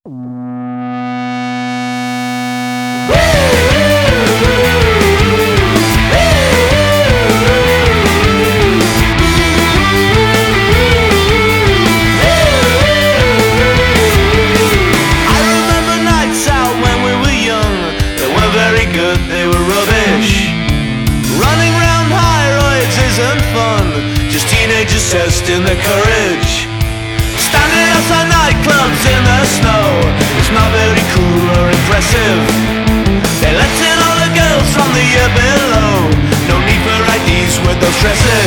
They were rubbish. Running round high-rides isn't fun, just teenagers testing their courage. Standing outside nightclubs in the snow, it's not very cool or impressive. They let in all the girls from the year below, no need for IDs with those dresses.